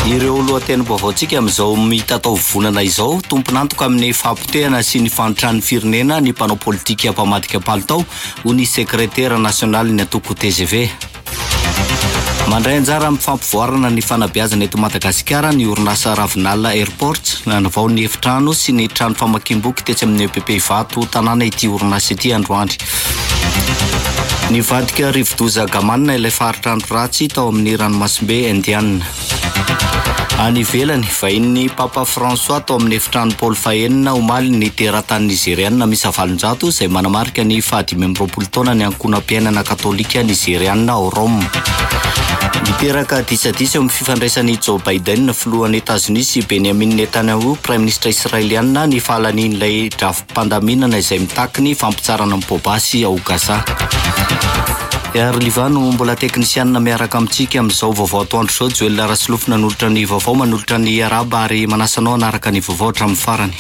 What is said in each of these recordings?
Ireo lohatenim-baovaotsika amin'izao mitatao vonana izao tomponantoka amin'ny fampitehana sy ny fanotrany firenena ny mpanao politika mpamadika palitao ho ny sekretera nasionaly ny antoko TGV. Mandray anjara amin'ny fampivoarana ny fanabeazana eto Madagasikara ny orinasa Ravinala Airport nanavao ny efitrano sy ny trano famakiam-boky tetsy amin'ny EPP Vato tanàna ity orinasa ity androandro. Ny vadika rivodoza gamanina ilay faritra andro ratsy tao amin'ny ranomasimbe Indiana. Any ivelany vahiny Papa François tao amin'ny efitrano Paul Fahenina omaly ny teratany nigeriana misy valonjato izay manamarika ny 5 taona ny ankonam-piainana katolika nigeriana ao Rome. Miteraka disadisa amin'ny fifandraisan'ny Joe Biden na filohan'ny États-Unis sy Benjamin Netanyahu prime ministre israeliana ny fahalanian'ilay drafi-pandaminana izay mitakiny fampitsarana amin'ny Pobasy ao Gaza. Ary Livano mbola teknisianina miaraka amintsika amin'izao vaovao atoandro sao Joel Raslofo nanolotra ny vaovao manolotra ny Araba ary manasanao anaraka ny vaovao hatramin'ny farany.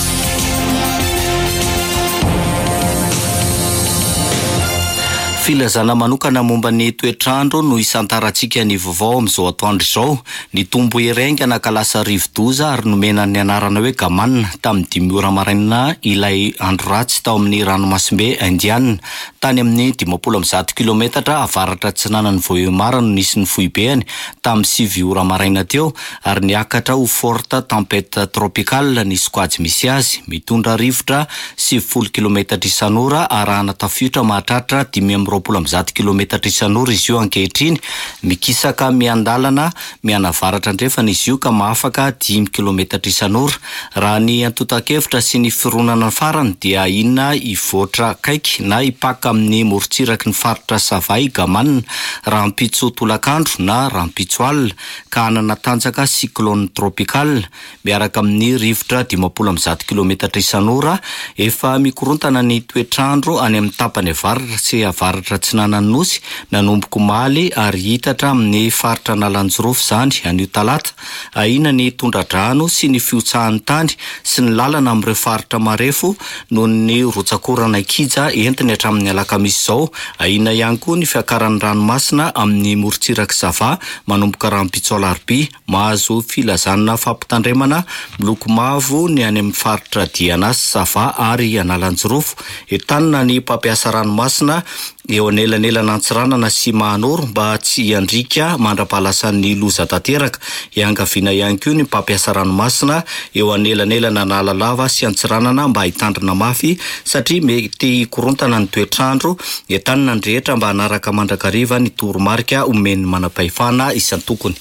Filazana manokana momba ny toetrandro no isantarantsika ny vaovao amin'izao atoandro izao. Ny tombo herenga kalasa rivodoza ary nomena ny anarana hoe gamanina tamin'ny 5 ora maraina ilay andro ratsy tao amin'ny ranomasimbe Indiana tany amin'ny 50 kilometatra avaratra atsinanan'ny Voemara no nisy ny foibeany tamin'ny 7 ora maraina teo ary niakatra ho forte tempête tropicale ny squadzy misy azy mitondra rivotra 70 kilometatra isan'ora arahana tafiotra mahatratra 520 kilometatra isan'ora izy io ankehitriny mikisaka miandalana mianavaratra ndrefana izy io ka mahafaka 10 kilometatra isan'ora. Raha ny antotan-kevitra sy ny fironana farany dia inona ivoatra kaiky na ipaka amin'ny morontsiraky ny faritra Savay gamanina raha mpitso tolakandro na raha mpitso alina ka hanana tanjaka cyclone tropical miaraka amin'ny rivotra 510 kilometatra isan'ora efa mikorontana ny toetrandro any amin'ny tapany avaratra sy avaratra atsinanan'ny nosy nanomboko maly ary hitatra amin'ny faritra Nalanjorofo zany anio talata ahina ny tondradrano sy ny fiotsahan'ny tany sy ny lalana amin'ireo faritra marefo noho ny rotsakorana kija entiny hatramin'ny alakamisy izao ahina ihany koa ny fiakaran'ny ranomasina amin'ny morontsiraka Sava manomboka rahampitso alarobia mahazo filazana fampitandremana miloko mavo ny any amin'ny faritra Diana Sava ary Analanjorofo entanina ny mpampiasa ranomasina eo anelanelana antsiranana sy Mahanoro mba tsy iandrika mandrapahalasan'ny loza tanteraka iangaviana ihany koa ny mpampiasa ranomasina eo anelanelana Analalava sy Antsiranana mba hitandrina mafy satria mety korontana ny toetrandro entanina ny rehetra mba hanaraka mandrakariva ny toromarika omeny manam-pahefana isan-tokony.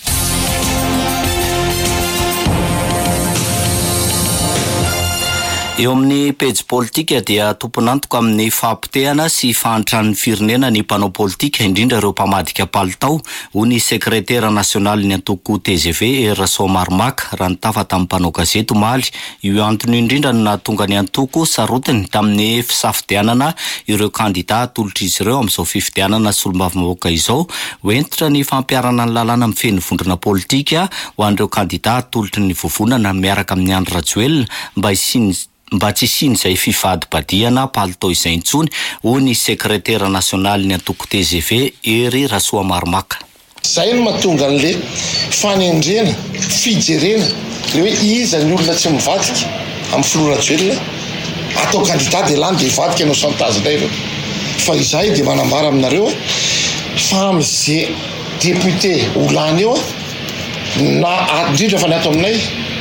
Eo amin'ny pejy politika dia tomponantoka amin'ny fampitehana sy fahantrany firenena ny mpanao politika indrindra ireo mpamadika palitao ho ny sekretera nasionaly ny antoko TGV Eraso Marmaka raha nitafa tamin'ny mpanao gazety omaly. Io antony indrindra no nahatonga ny antoko sarotiny tamin'ny fisafidianana ireo kandida atolotra izy ireo amin'izao fifidianana solombavambahoaka izao hoentitra ny fampiarana ny lalàna amin'ny feno vondrona politika ho an'ireo kandida atolotra ny vovonana miaraka amin'ny Andry Rajoelina mba tsy siny izay fifady-badiana palitao izay intsony ho ny sekretera nasionaly ny antoko TGV Eraso Marmaka. Zay no mahatonga an'le fanendrena, fijerena le hoe iza ny olona tsy mivadika amin'ny filoha Rajoelina atao kandida dia lany dia ivadika ianao santazy indray ireo. Fa izahay dia manambara aminareo fa amin'izay député ho lany eo na indrindra fa ny ato aminay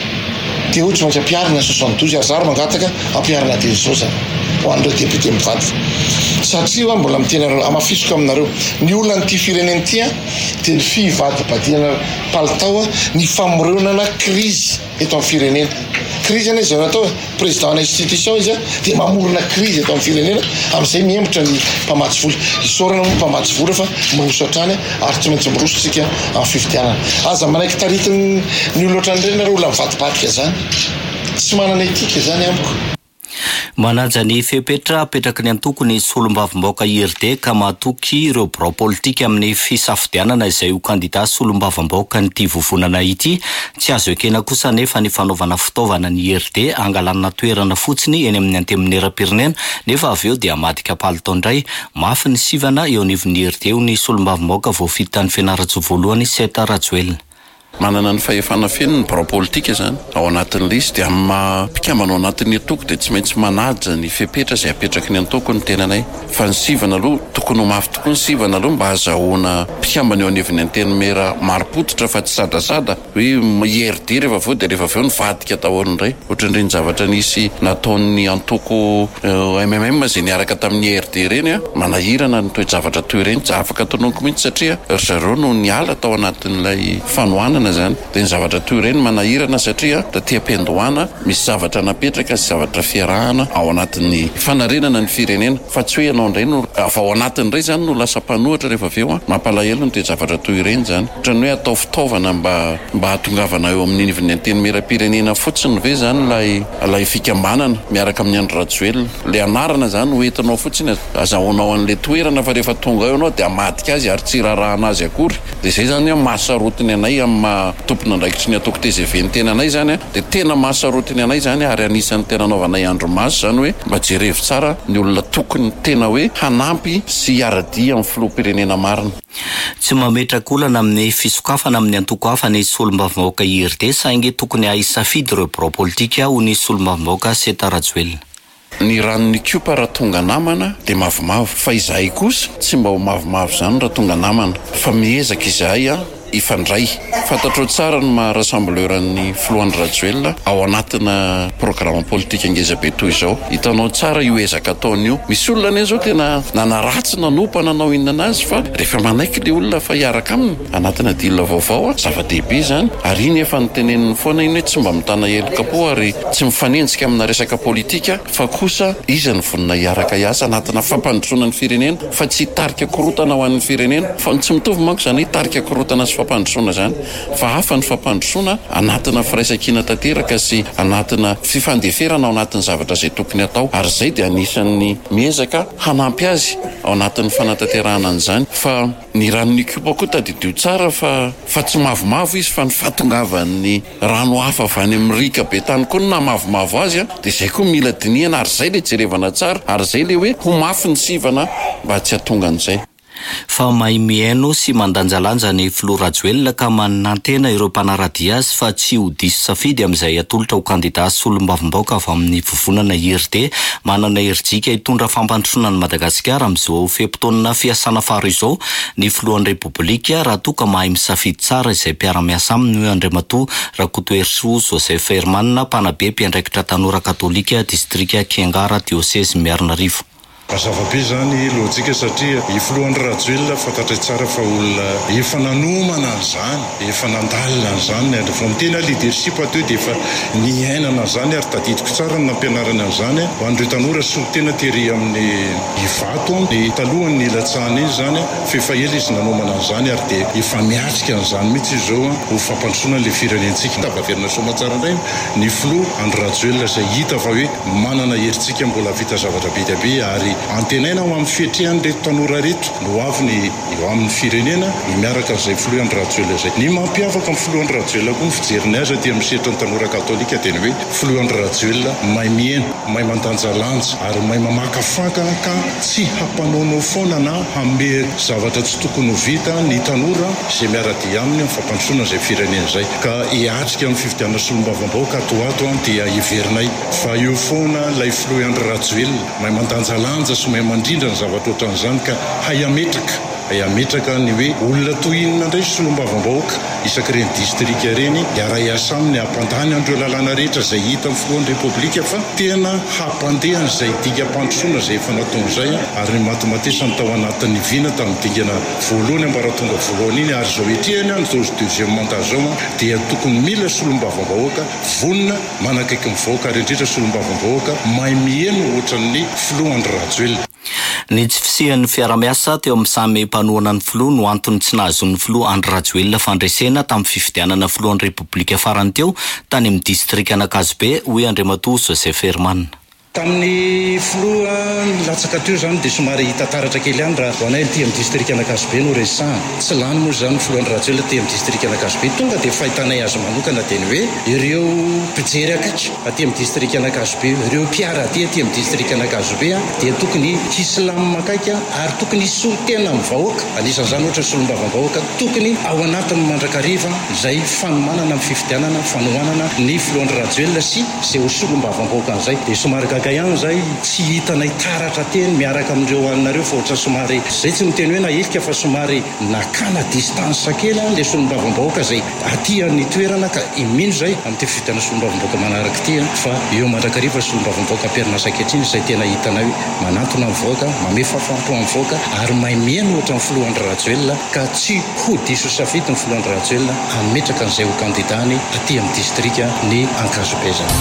dia ohatra maintsy ampiarina 72 azaro mangataka ampiarina dia izao zany ho an'ireo député mivadika. Satria mbola miteny amafisoka aminareo ny olona n'ity firenena ity dia ny fivady-badiana palitao ny famoronana crise eto amin'ny firenena. Crise ane izay natao président ana institution izy dia mamorona crise eto amin'ny firenena amin'izay miembotra ny mpamatsy vola. Isorana moa mpamatsy vola fa miroso hatrany ary tsy maintsy mirosontsika amin'ny fifidianana. Aza manaiky taritiny ny olona ohatran'ireny nareo olona mivadibadika zany tsy manana etika zany amiko. Manaja ny fepetra apetraky ny antoko ny solombavambahoaka IRD ka mahatoky ireo birao politika amin'ny fisafidianana izay ho kandida solombavambahoaka nyity vovonana ity. Tsy azo ekena kosa nefa ny fanaovana fitaovana ny IRD angalana toerana fotsiny eny amin'ny anteminera-pirenena nefa avy eo dia amadika palitao indray. Mafy ny sivana eo anivon'ny IRD ho ny solombavambahoaka voafidy tany Fianarantsoa voalohany Seta Rajoelina. manana ny fahefana feno ny barao politika zany ao anatin'ilay izy dia mpikamanao anatin'ny atoko dia tsy maintsy manaja ny fepetra izay apetraky ny antoko ny tenanay fa ny sivana aloha tokony ho mafy tokoa ny sivana aloha mba hahazahoana mpikambana eo anivony antenimera marim-pototra fa tsy sadasada hoe IRD rehefa avao dia rehefa aveo nivadika daholo indray ohatrandreny zavatra nisy nataon'ny antoko MMM izay niaraka tamin'ny IRD reny a manahirana ny toe-javatra toy ireny tsy afaka ataonako mihitsy satria zareo no niala tao anatin'ilay fanohanana zany dia ny zavatra toy ireny manahirana satria taty am-piandohana misy zavatra napetraka sy zavatra fiarahana ao anatin'ny fanarenana ny firenena fa tsy hoe ianao indray no avy ao anatin'indray zany no lasa mpanohatra rehefa aveo a mampalahelo ny toe-javatra toy ireny zany ohatrany hoe atao fitaovana mba hatongavana eo amin'ny nivon'ny antenimera-pirenena fotsiny ve zany lay fikambanana miaraka amin'ny andro rajoelina le anarana zany hoentinao fotsiny azahoanao an'le toerana fa rehefa tonga eo ianao dia amadika azy ary tsy raharaha anazy akory dia zay zany mahasarotiny anay amin'ny tompona andraikitry ny atoko TGV ny tenanay zany dia tena mahasarotiny anay zany ary anisan'ny tena anaovanay andro maso zany hoe mba jerevo tsara ny olona tokony tena hoe hanampy sy hiaradia amin'ny filoham-pirenena marina. Tsy mametraka olana amin'ny fisokafana amin'ny antoko hafa ny solombavam-bahoaka IRD saingy tokony ahisafidy ireo barao politika ho ny solombavam-bahoaka Seta Rajoelina. Ny ranony kopa raha tonga namana dia mavomavo fa izahay kosa tsy mba ho mavomavo zany raha tonga namana fa miezaka izahay ifandray fantatro tsara ny maha-rassembleurany filohan'ny Rajoelina ao anatina programa politika ngezabe toy izao hitanao tsara io ezaka ataony io misy olona ane zao tena nanaratsy nanompa nanao inona anazy fa rehefa manaiky le olona fa hiaraka aminy anatina dilona vaovao zava-dehibe zany ary iny efa niteneniny foana iny hoe tsy mba mitana heloka po ary tsy mifanenjika amina resaka politika fa kosa izy ny vonina hiaraka hiasa anatina fampandrosoana ny firenena fa tsy hitarika korotana ho an'ny firenena fa tsy mitovy manko zany hitarika korotana fampandrosoana zany fa hafa ny fampandrosoana anatina firaisan-kina tanteraka sy anatina fifandeferana ao anatin'ny zavatra izay tokony atao ary zay dia anisan'ny miezaka hanampy azy ao anatin'ny fanatanterahana an'izany fa ny ranony kopa koa tadidio tsara fa tsy mavomavo izy fa ny fahatongavan'ny rano hafa avy any amin'ny rika be tany koa na mavomavo azy dia zay koa mila dinihana ary zay le jerevana tsara ary zay le hoe ho mafy ny sivana mba tsy hahatonga an'izay. Fa mahay mihaino sy mandanjalanja ny filoha Rajoelina ka manantena ireo mpanaradia azy fa tsy ho diso safidy amin'izay atolotra ho kandida solombavam-bahoaka avy amin'ny vovonana IRD manana herijika hitondra fampandrosoana ny Madagasikara amin'izao feim-potoana fiasana faro izao ny filohan'ny Repoblika raha toa ka mahay misafidy tsara izay mpiara-miasa aminy hoe Andriamatoa Rakotoerso Joseph Herman mpanabe mpiandraikitra tanora katolika distrika Kiangara diocese Miarinarivo. Mazava-be zany lojika satria filohan'ny Rajoelina fantatry tsara fa olona efa nanomana an'izany efa nandalina an'izany fa mitena leadership ato dia efa niainana an'izany ary tadidiko tsara ny nampianarana an'izany ho an'ireo tanora sy tena tery amin'ny vato ny talohany ny latsahana iny zany fa efa ela izy nanomana an'izany ary dia efa miatrika an'izany mihitsy izao ho fampandrosoana le firenentsika tavaverina soma tsara indray ny filoha Andry Rajoelina izay hita fa hoe manana herintsika mbola vita zavatra be dia be ary antenaina ho amin'ny fietrehany reto tanora reto no avy eo amin'ny firenena miaraka izay filoha Andry Rajoelina izay ny mampiavaka amin'ny filoha Andry Rajoelina koa ny fijeriny azy aty amin'ny sehatry ny tanora katolika tena hoe filoha Andry Rajoelina mahay mihaino mahay mandanjalanja ary mahay mamakafaka ka tsy hampanaonao foana na hambe zavatra tsy tokony ho vita ny tanora izay miaradia aminy amin'ny fampandrosoana izay firenena izay ka hiatrika amin'ny fifidianana solombavam-bahoaka ato dia hiverinay fa eo foana ilay filoha Andry Rajoelina mahay mandanjalanja sy mahay mandrindra ny zavatra ohatran'izany ka hay ametraka ny hoe olona tohinina indray solombavam-bahoaka isakireny distrika reny hiara hiasa aminy hampandany andreo lalàna rehetra izay hita amin'ny filohan'ny Repoblika fa tena hampandehany izay dika mpandrosoana izay efa natao izay ary ny matimatesany tao anatin'ny vina tamin'ny dingana voalohany ambaratonga voalohany iny ary zao etrehany any zao deuxième mandat zao dia tokony mila solombavam-bahoaka vonina manakaiky mivahoaka ary indrindra solombavam-bahoaka mahay mihaino ohatran'ny filoha Andry Rajoelina. Ny tsy fisihan'ny fiara-miasa teo amin'ny samy mpanohana ny filoha no antony tsy nahazon'ny filoha Andry Rajoelina fandresena tamin'ny fifidianana filohan'ny Repoblika farany teo tany amin'ny distrika Anakazobe hoy Andriamatoa Joseph Herman. Tamin'ny filoha latsaka teo zany dia somary hitantaratra kely ihany raha hoanay ty amin'ny distrika Anakazobe no resahana. Tsy lany moa zany filohan'ny Rajoelina ty amin'ny distrika Anakazobe. Tonga dia fahitanay azy manokana dia ny hoe ireo mpijery akatra aty amin'ny distrika Anakazobe, ireo mpiara aty amin'ny distrika Anakazobe dia tokony hisy lamina akaiky ary tokony solotena amin'ny vahoaka. Anisan'izany ohatra solombavam-bahoaka tokony ao anatin'ny mandrakariva izay fanomanana amin'ny fifidianana fanomanana ny filohan'ny Rajoelina sy izay ho solombavam-bahoaka an'izay. Dia somary ihany zay tsy hitanay taratra teny miaraka amin'ireo aminareo fa ohatra somary zay tsy miteny hoe nahelika fa somary nakana distance kely le solombavam-bahoaka zay aty-an'ny toerana ka imino zay amin'ity fivitana solombavam-bahoaka manaraka ity fa eo mandrakariva solombavam-bahoaka ampiarina saketriny zay tena hitanay manantona amin'ny vahoaka mame fahafanto amin'ny vahoaka ary maimiana ohatra amin'ny filohan'ny Rajoelina ka tsy ho diso safidy ny filohan'ny Rajoelina ametraka an'izay ho kandidany aty amin'ny distrika ny Ankazobe zany.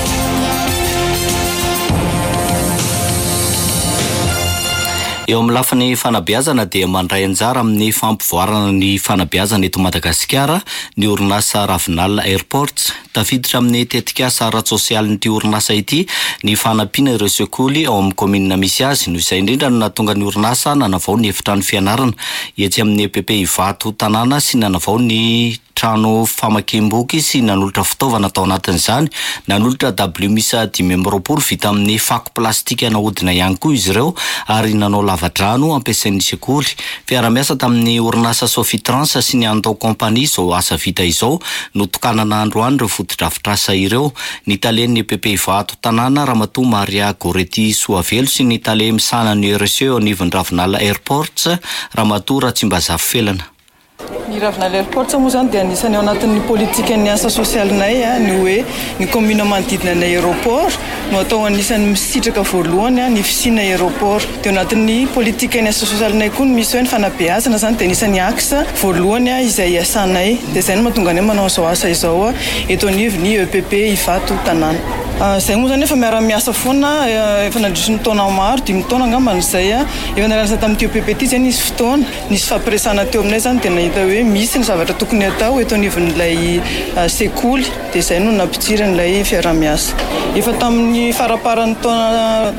Eo amin'ny lafin'ny fanabeazana dia mandray anjara amin'ny fampivoarana ny fanabeazana eto Madagasikara ny orinasa Ravinala Airports. Tafiditra amin'ny tetikasa ara-tsosialin'ity orinasa ity ny fanampiana ireo sekoly ao amin'ny komina misy azy. Noho izay indrindra no nahatonga ny orinasa nanavao ny efitrano fianarana etsy amin'ny EPP Ivato tanàna sy nanavao ny trano famakiam-boky sy nanolotra fitaovana tao anatin'izany. Nanolotra W misa 520 vita amin'ny fako plastika nahodina ihany koa izy ireo ary nanao lavadrano ampiasain'ny sekoly. Fiara-miasa tamin'ny orinasa Sofitrans sy ny Andao Compagnie izao asa vita izao no tokanana androany ireo fotodrafitrasa ireo. Ny talen'ny EPP Ivato tanàna Ramatoa Maria Gorety Soavelo sy ny tale misanan'ny RSE ao anivon'ny Ravinala Airports Ramatoa Ratsimbazafy Felana. Ny Ravinala Airports moa zany dia anisany ao anatin'ny politika ny asa sosialinay ny hoe ny commune manodidina ny aéroport no atao anisany misitraka voalohany ny fisiana aéroport. Dia ao anatin'ny politika ny asa sosialinay koa misy hoe ny fanabeazana zany dia anisany axe voalohany izay iasanay. Dia izay no mahatonga anay manao izao asa izao eto anivon'ny EPP Ivato tanàna. Zay moa zany efa miara-miasa foana efa nandritra ny taona maro 5 taona angamba izay efa narasa tamin'ity EPP ity zany nisy fotoana nisy fampiresana teo aminay zany dia nahita hoe misy ny zavatra tokony atao eto anivon'ilay sekoly dia izay no nampitsiry an'ilay fiara-miasa. Efa tamin'ny faraparan'ny taona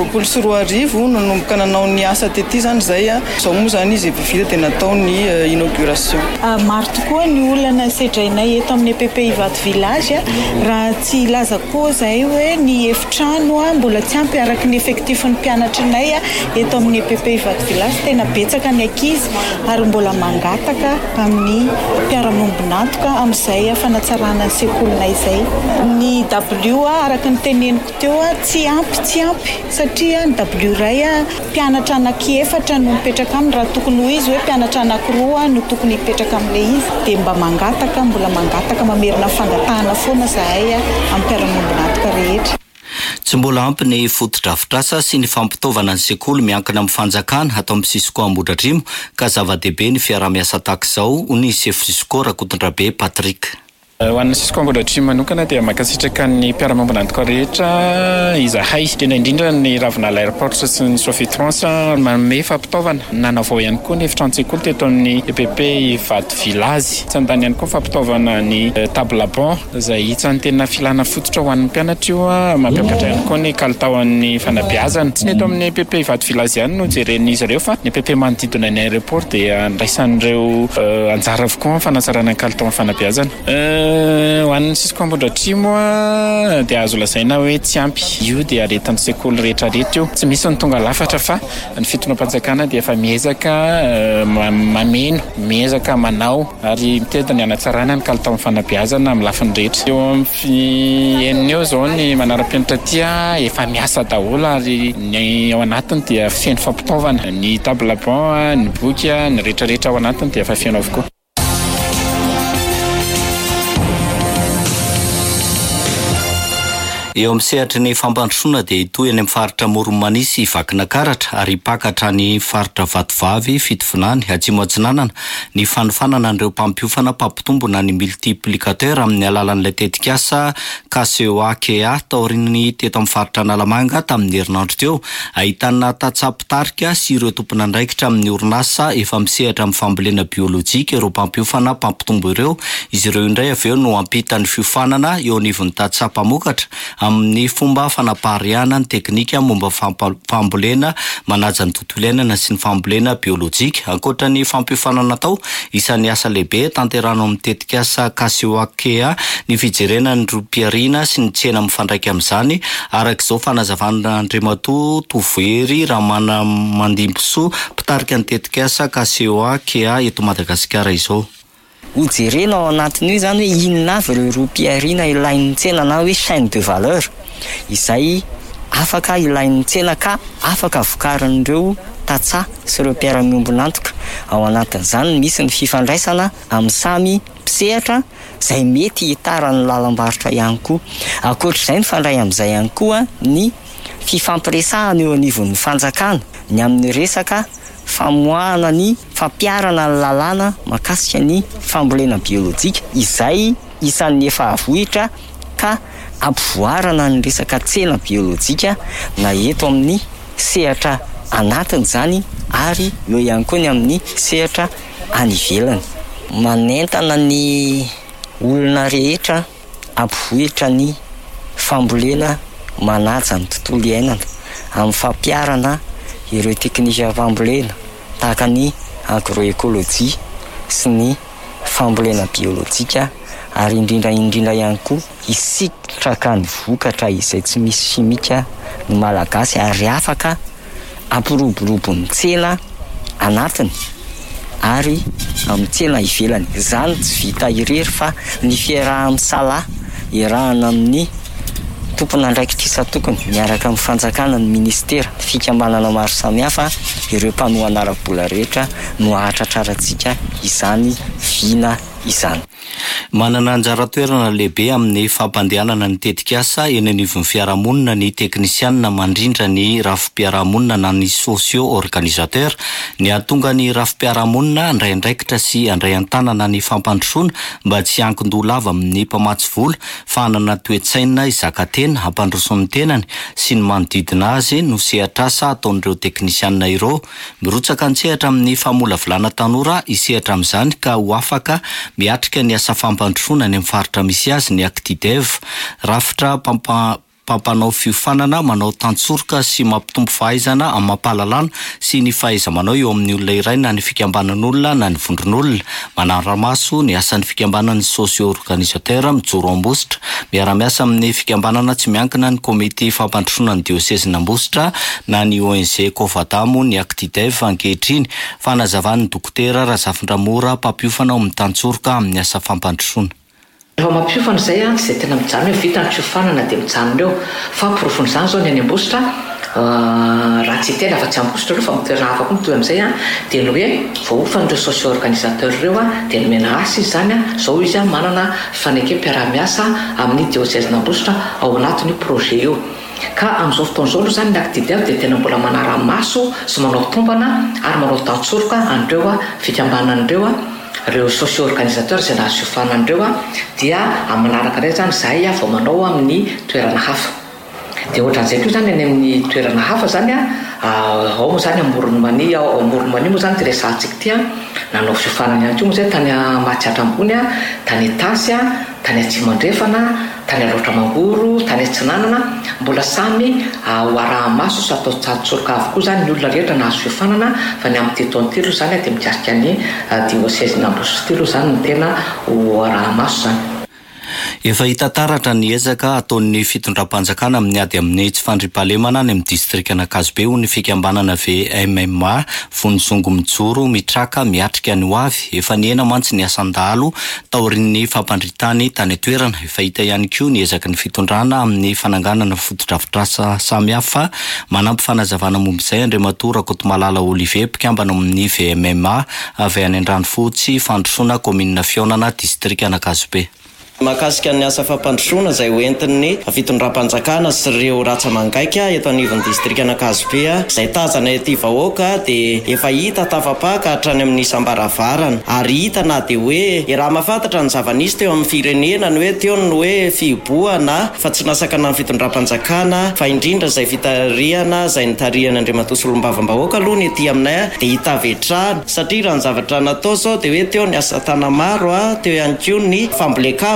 2024 no nomboka nanao ny asa tety zany izay izao moa zany izy vita dia natao ny inauguration. Maro tokoa ny olana sedrainay eto amin'ny EPP Ivato village raha tsy ilaza koa zay hoe ny efitrano mbola tsy ampy araka ny effectifn'ny mpianatrinay eto amin'ny EPP Ivato village tena betsaka ny ankizy ary mbola mangataka amin'ny mpiara-miombonantoka amin'izay fanatsarana ny sekolinay izay. Ny W araka ny teneniko teo tsy ampy satria ny W ray mpianatra anankiefatra no mipetraka aminy raha tokony ho izy hoe mpianatra anankiroa no tokony hipetraka amin'ilay izy dia mba mbola mangataka mamerina fangatahana foana zahay amin'ny mpiara-miombonantoka rehetra. Tsy mbola ampy ny fotodrafitrasa sy ny fampitaovana ny sekoly miankina amin'ny fanjakana atao amin'ny Sisiko Ambohidratrimo ka zava-dehibe ny fiara-miasa takizao ny chef Sisiko Rakotondrabe Patrick. Ho an'ny Sisiko Ambohidratrimo manokana dia makasitraka ny mpiara-miombonantoka rehetra izahay tena indrindra ny Ravinala Airports sy ny Sofitrans manome fampitaovana nanavao ihany koa ny efitrano-tsekoly teto amin'ny EPP Ivato village. Tsy andany ihany koa fampitaovana ny table banc izay itsany tena filana fototra ho an'ny mpianatra io mampiakatra ihany koa ny kalitaon'ny fanabeazana. Tsy ny eto amin'ny EPP Ivato village ihany no jeren'izy ireo fa ny EPP manodidina ny aéroport dia andraisan'ireo anjara avokoa fanatsarana ny kalitaon'ny fanabeazana. Ho an'ny Sisiko Ambohidratrimo dia azo lazaina hoe tsy ampy. Io dia aretan'ny sekoly rehetra io. Tsy misy ny tonga lafatra fa ny fitonam-panjakana dia efa miezaka mameno, miezaka manao ary mitety ny anatsarana ny kalitaon'ny fanabeazana amin'ny lafiny rehetra. Eo amin'ny enina eo zao ny manara-pianatra tia efa miasa daholo ary ny ao anatiny dia feno fampitaovana. Ny table banc, ny boky, ny rehetrarehetra ao anatiny dia efa feno avokoa. Eo amin'ny sehatra ny fampandrosoana dia itoy any amin'ny faritra Moromanisy vakina karatra ary pakatra ny faritra Vatovavy fitovinany atsimo atsinanana ny fanofanana an'ireo mpampiofana mpampitombona ny multiplicateur amin'ny alalan'ilay tetikasa KCOAKA taorin'ny teto amin'ny faritra Analamanga tamin'ny herinandro teo. Ahitana tatsapitarika sy ireo tompona andraikitra amin'ny orinasa efa misehatra amin'ny fambolena biolojika ireo mpampiofana mpampitombo ireo. Izy ireo indray avy eo no ampita ny fiofanana eo anivon'ny tatsapamokatra amin'ny fomba fanapariana ny teknika momba fambolena manaja ny tontolo iainana sy ny fambolena biolojika. Ankoatra ny fampiofanana tao, isan'ny asa lehibe tanterano amin'ny tetikasa Kasiwakea ny fijerena ny ropiarina sy ny tsena mifandraika amin'izany. Arak'izao fanazavana Andriamatoa Tovery Ramana Mandimboso mpitarika ny tetikasa Kasiwakea eto Madagasikara izao. Hojerena ao anatin'io izany hoe inona avy ireo ropiarina ilain'ny tsena na hoe chaîne de valeur izay afaka ilain'ny tsena ka afaka vokarin'ireo tatsaha sy ireo mpiara-miombon'antoka. Ao anatin'izany misy ny fifandraisana amin'ny samy mpisehatra izay mety hitaran'ny lalam-barotra ihany koa. Ankoatr'izay ny fandray amin'izay ihany koa ny fifampiresahana eo anivon'ny fanjakana ny amin'ny resaka famoahana ny fampiarana ny lalàna mahakasika ny fambolena biolojika izay isan'ny efa avohitra ka ampivoarana ny resaka tsena biolojika na eto amin'ny sehatra anatiny izany ary eo ihany koa ny amin'ny sehatra any ivelany. Manentana ny olona rehetra ampivohitra ny fambolena manaja ny tontolo iainana amin'ny fampiarana ireo teknika fambolena tahaka ny agroekôlôjia sy ny fambolena biolojika ary indrindra ihany koa isitraka ny vokatra izay tsy misy simika ny malagasy ary afaka ampiroborobo ny tsena anatiny ary amin'ny tsena ivelany. Izany tsy vita irery fa ny fiaraha-misalaha iarahana amin'ny tompona andraikitra isa-tokony miaraka amin'ny fanjakana ny ministera fikambanana maro samihafa ireo mpanohana ara-bola rehetra no ahatratrarantsika izany vina izany. Manana anjara toerana lehibe amin'ny fampandehanana ny tetikasa eny anivon'ny fiarahamonina ny teknisianina mandrindra ny rafim-piarahamonina na ny socio-organisateur. Ny ahatonga ny rafim-piarahamonina andray andraikitra sy andray an-tanana ny fampandrosoana mba tsy hankindolava amin'ny mpamatsy vola, fanana toe-tsaina izaka-tena hampandrosoan'ny tenany sy ny manodidina azy no sehatr'asa ataon'ireo teknisianina ireo. Mirotsaka ny sehatra amin'ny famolavolana tanora isehatra amin'izany ka ho afaka miatrika ny asa fampandrosoana ny amin'ny faritra misy azy ny Actidev. Rafitra pampanao fiofanana, manao tantsoroka sy mampitombo fahaizana amin'ny mampahalalana sy ny fahaiza-manao eo amin'ny olona iray na ny fikambanan'olona na ny vondron'olona. Manara-maso ny asan'ny fikambanan'ny socio-organisateur mijoro Ambositra miara-miasa amin'ny fikambanana tsy miankina ny komite fampandrosoana ny diocèse-n'Ambositra na ny ONG Kovatamo ny Actidev ankehitriny. Fanazavany dokotera Razafindramora mpampiofana ao amin'ny tantsoroka amin'ny asa fampandrosoana. Rehefa mampiofana izay tsy dia tena mijano hoe vita ny fiofanana dia mijano eo fa porofony izany izao ny any Ambositra raha tsy tena fa tsy Ambositra ireo fa mitoerana hafa koa mitoy amin'izay dia ny hoe voaofan'ireo socio-organisateur ireo dia nomena asa izy izany izao izy manana fanekem-piaraha-miasa amin'ny diocèse-n'Ambositra ao anatin'io projet io. Ka amin'izao fotoan'izao aloha izany ny Actidev dia tena mbola manara-maso sy manao tombana ary manao tantsoroka an'ireo fikambanan'ireo ireo socio-organisateur izay nahazo fiofanan'ireo dia amin'ny manaraka indray izany izahay vao manao amin'ny toerana hafa. Dia ohatran'izay koa izany any amin'ny toerana hafa izany ao moa izany Amoron'Mania moa izany dia resahantsika ity nanao fiofanana ihany koa moa izay tany Mahatsiatra ambony tany Etasy tany Atsimandrefana tany Aloatra Mangoro tany Atsinanana mbola samy ho araha-maso sy atao tantsoroka avokoa izany ny olona rehetra nahazo fiofanana fa ny amin'ny taona izany dia mikasika ny diocèse-n'Ambositra izany no tena ho araha-maso izany. Efa hita taratra ny ezaka ataon'ny fitondram-panjakana amin'ny ady amin'ny tsy fandriam-pahalemana any amin'ny distrikana Ankazobe ho ny fikambanana VMMA Vonizongo mijoro mitraka miatrika ny hoavy. Efa niena mantsy ny asandalo taorin'ny fampandritany tany atoerana. Efa hita ihany koa ny ezaka ny fitondrana amin'ny fananganana fotodrafitrasa samihafa. Manampy fanazavana momba izay Andriamatoa Rakotomalala Olivier mpikambana amin'ny VMMA avy any Andranofotsy fandrosoana kominina Fiaonana distrikana Ankazobe. Mahakasika ny asa fampandrosoana izay hoentin'ny fitondram-panjakana sy ireo ratsa-mangaika eto anivon'ny distrikana Ankazobe izay tazana ety vahoaka dia efa hita tafapaka hatrany amin'ny isam-baravarana ary hita na dia hoe raha mahafantatra ny zava-nisy teo amin'ny firenena ny hoe teo ny hoe fihiboana fa tsy nasakana ny fitondram-panjakana fa indrindra izay fitarihana izay nitarihana Andriamatoa Solombavam-bahoaka aloha ny ety aminay dia hita vetrana satria raha ny zavatra natao zao dia hoe teo ny asa tana maro teo ihany koa ny fambolekazo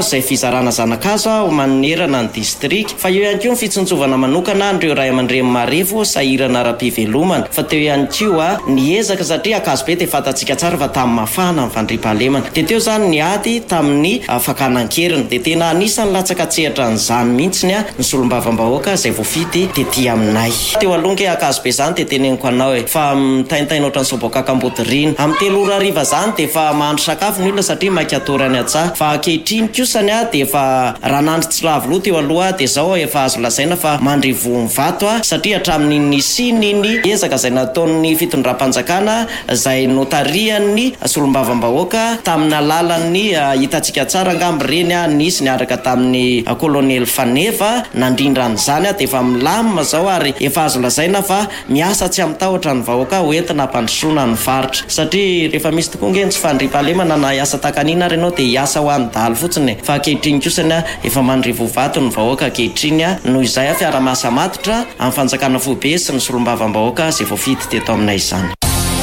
izay fizarana zanakazo manerana ny district fa eo ihany koa ny fitsontsovana manokana andreo ray aman-dreny marevo sahirana ara-pivelomana fa teo ihany koa niezaka satria akazobe dia fantatsika tsara fa tamin'ny mafana ny fandriam-pahalemana dia teo zany ny ady tamin'ny fakanan-keriny dia tena anisany latsaka tsehatra n'izany mihitsiny ny solom-bavambahoaka izay voafidy tetỳ aminay teo alonke akazobe zany dia teneniko anao fa mitaintaina ohatrany sobokakambodiriny amin'ny 3 ora hariva zany dia fa mahandro sakafo ny olona satria maikatorany atsaha fa ankehitriny kosany dia fa raha nandro tsy lavoloha teo aloha dia zao efa azo lazaina fa mandrivo mivato satria hatramin'ny sininy ezaka izay nataon'ny fitondram-panjakana izay notarian'ny solom-bavambahoaka tamin'ny alalan'ny hitantsika tsara angamby reny nisy niaraka tamin'ny kolonely Faneva nandrindra an'izany dia efa milamina zao ary efa azo lazaina fa miasa tsy amitahotra ny vahoaka hoentina hampandrosoana ny faritra satria rehefa misy tokoa ngeny tsy fandriam-pahalemana na hiasa takanina ary ianao dia hiasa ho an'ny daly fotsiny fa ankehitriny kosany efa mandrivo vato ny vahoaka ankehitriny noho izay fiara-miasa matotra amin'ny fanjakana foibe sy ny solom-bavambahoaka izay voafidy teto aminay izany.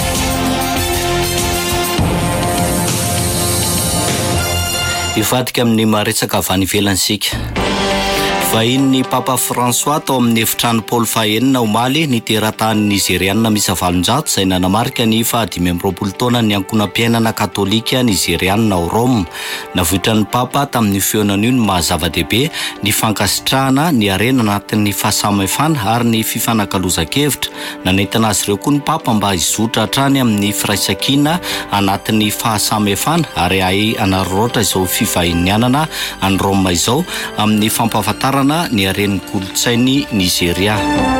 Ifadika amin'ny maretsaka avy any ivelanysika vahin'ny Papa François tao amin'ny efitrano Paul fahenina omaly ny teratany nigeriana misy 700 izay nanamarika ny 520 taona ny ankonam-piainana katolika nigeriana ao Rome. Navoitra ny Papa tamin'ny feonan'io ny mahazava-dehibe ny fankasitrahana ny arena anatin'ny fahasamihafana ary ny fifanakaloza-kevitra. Nanentana azy ireo koa ny Papa mba hizotra hatrany amin'ny firaisan-kina anatin'ny fahasamihafana ary anaroroatra izao fivahinianana any Rome izao amin'ny fampahafantarana ny aren'ny kolotsainy Nigeria.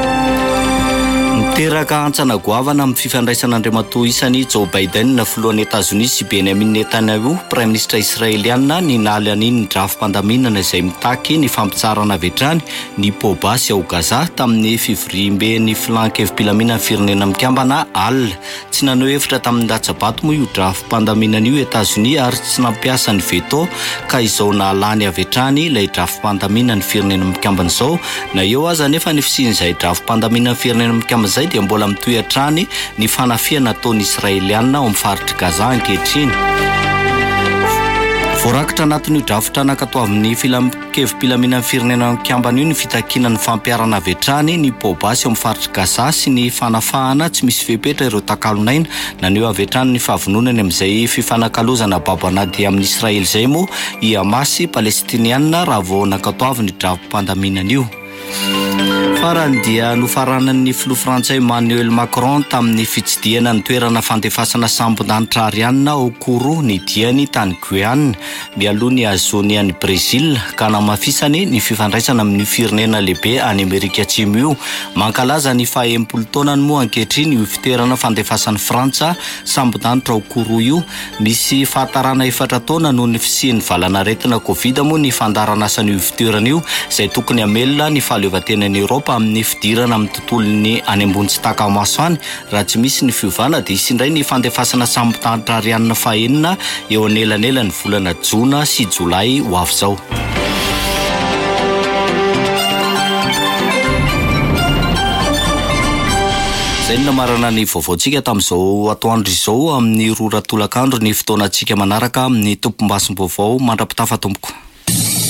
Niteraka antsana goavana amin'ny fifandraisana andriamatoa isany Joe Biden na filohan'ny États-Unis sy Benjamin Netanyahu, Prime Ministre Israeliana ninaly an'iny ny drafim-pandaminana izay mitaky ny fampitsarana avy hatrany ny Pobasy ao Gaza tamin'ny fivoriam-ben'ny filan-kevim-pilaminana firenena mikambana Al. Tsy nanao hevitra tamin'ny datsabato moa io drafim-pandaminana io États-Unis ary tsy nampiasa ny veto ka izao nalany avy hatrany ilay drafim-pandaminana firenena mikambana izao. Na eo aza nefa ny fisian'izay drafim-pandaminana firenena mikambana izay dia mbola mitohy hatrany ny fanafiana ataon'ny Israeliana ao amin'ny faritry Gaza ankehitriny. Voarakitra anatin'io drafitra nakatoavin'ny filan-kevim-pilaminana firenena mikambana io ny fitakinan'ny fampiarana avy hatrany ny Pobasy ao amin'ny faritry Gaza sy ny fanafahana tsy misy fepetra ireo takalonaina naneo avy hatrany ny fahavononany amin'izay fifanakalozana babanady amin'ny Israely izay moa i Hamas Palestiniana raha vao nakatoavin'ny drafim-pandaminana io. Farany dia nofaranan'ny filoha Frantsay Emmanuel Macron tamin'ny fitsidiana ny toerana fandefasana sambon-danitra arianina ao Kourou ny diany tany Guyane mialoha ny azony any Brésil ka namafisany ny fifandraisana amin'ny firenena lehibe any Amerika Atsimo io. Mankalaza ny 70 taonany moa ankehitriny io fitoerana fandefasan'ny Frantsa sambon-danitra ao Kourou io. Misy fahatarana 4 taona noho ny fisian'ny valanaretina Covid moa ny fandarana asan'io fitoerana io izay tokony hamelona ny fahaleovan-tenan'ny Europa amin'ny fidirana amin'ny tontolony any ambony tsy takamaso any. Raha tsy misy ny fiovana dia isindray ny fandefasana sambon-danitra arianina fahenina eo anelanelan'ny volana Jona sy Jolay ho avy izao. Izay no namarana ny vaovaontsika tamin'izao atoandro izao amin'ny roa ratolakandro ny fotoanantsika manaraka amin'ny tompom-basim-baovao mandrapitafa tompoko.